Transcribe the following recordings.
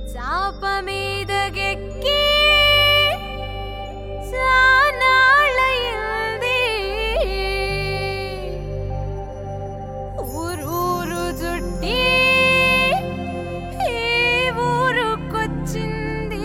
చాప మీదకెక్కి చానాళ్ళయింది. ఊరూరు జుట్టి ఈ ఊరుకొచ్చింది.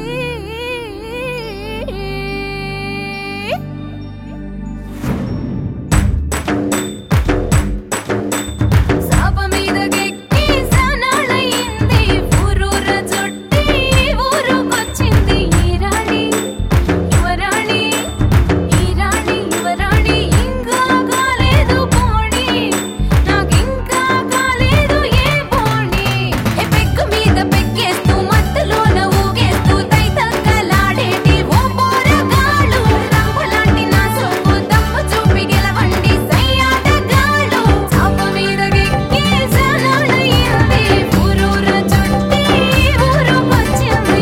చాప మీదకెక్కి చానాళ్ళయింది. ఊరూర జుట్టి ఈ ఊరుకొచ్చింది. ఈ రాణి యువరాణి, ఈ రాణి యువరాణి ఇంకా కాలేదు పోణి, నాకింకా కాలేదు ఏ పోణి. ఏ పెక్కు మీద పెక్కేస్తూ మత్తులోన ఊగేస్తూ తైతక్కలాడేటి ఓ పోరగాళ్ళు. రంగులాంటి నా సోపు దమ్ము చూపి గెలవండి సయ్యాటగాళ్ళు. చాప మీదకెక్కి చానాళ్ళయింది. ఊరూర చుట్టి ఊరుకొచ్చింది.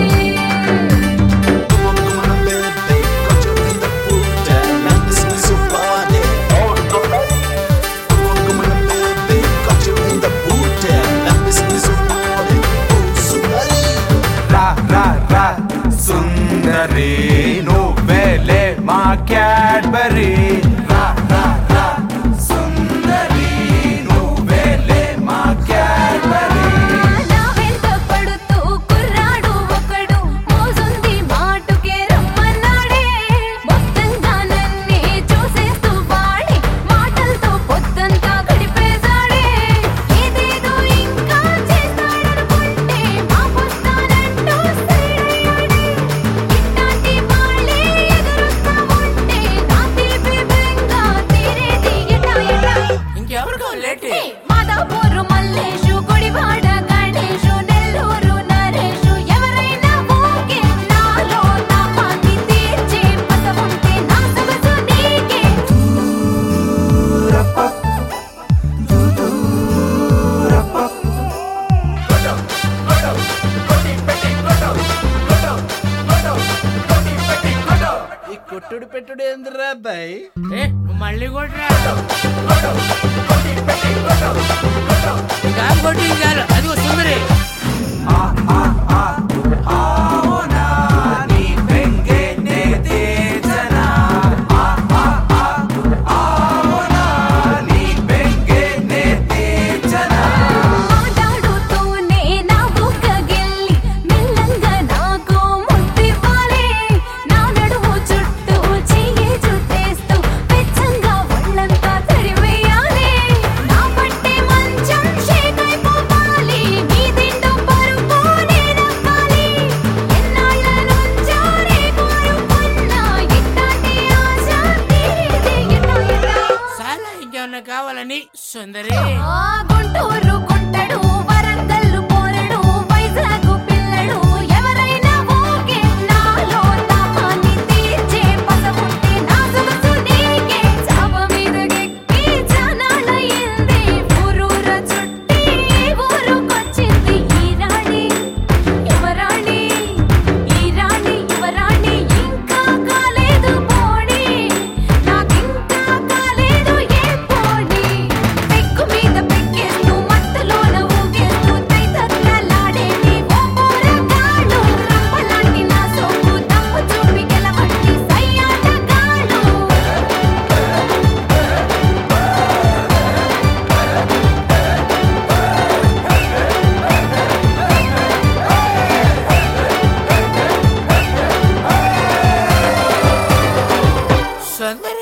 సుందరి నువ్వేలే మా క్యాడ్బరీ. రా రా రా సుందరి నువ్వేలే మా క్యాడ్బరీ. నా వెంట పడుతూ కుర్రాడు ఒకడు మోజుంది మాటుకే రమ్మన్నాడే. మొత్తంగా నన్నే చూసేస్తూ వాడి మాటలతో పొద్దంతా గడిపేశాడే. ఏదేదో ఇంకా చేస్తాడనుకుంటే మా పొస్తానంటూ సైడయ్యాడే. ఇట్లాంటి వాళ్ళే ఎదురొస్తా ఉంటే నా తీపి బెంగ తీరేది ఎటా ఎటా. ఇంకెవరు కావాలేటి? మాదాపూరు మల్లేషు, గుడివాడ గణేషు, నెల్లూరు నరేషు ఎవరైనా ఓకే. నాలో తాపాన్ని తీర్చే పసవుంటే నా సొగసు నీకే. ఈ కొట్టుడు పెట్టుడు ఏందిరా అబ్బాయి? నువ్వు మళ్ళీ కొట్టురా. ఇంకా కొట్టి చాలు. అదిగో సుందరి. ఆవనా నీ బెంగే నే తీర్చనా. ఆవనా నీ బెంగే నే తీర్చనా. మాట్లాడుతూనే నా బుగ్గ గిల్లి మెల్లంగా నాకు ముద్దివ్వాలి. నా నడుము చుట్టూ చెయ్యి చుట్టేస్తూ వెచ్చంగా ఒళ్ళంతా తడివేయాలి. నా పట్టే మంచం షేక్ అయిపోవాలి. నీ దిండు పరుపు నేనెక్కాలి. ఎన్నాళ్ళ నుంచో రేకోరుకున్నా ఇట్లాంటి ఆశ తీరేది ఎటా ఎటా. చాలా ఇంకేమన్నా కావాలని సుందరి? గుంటూరు గుంటడు, వరంగల్లు పోరడు, వైజాగ్ పిల్లడు ఎవరైనా ఓకే. నాలో తాపాన్ని తీర్చే పసవుంటే నా సొగసు నీకే. చాప మీదకెక్కి చానాళ్ళయింది. ఊరూర చుట్టి ఊరుకొచ్చింది. ఈ రాణి యువరాణి, ఈ రాణి యువరాణి ఇంకా కాలేదు పోణి, నాకింకా కాలేదు ఏ పోణి. పెక్కు మీద పెక్కేస్తూ మత్తులోన ఊగేస్తూ తైతక్కలాడేటి ఓ పోరగాళ్ళు. రంపలాంటి నా సోపు దమ్ము చూపి గెలవండి సయ్యాటగాళ్ళు. సుందరి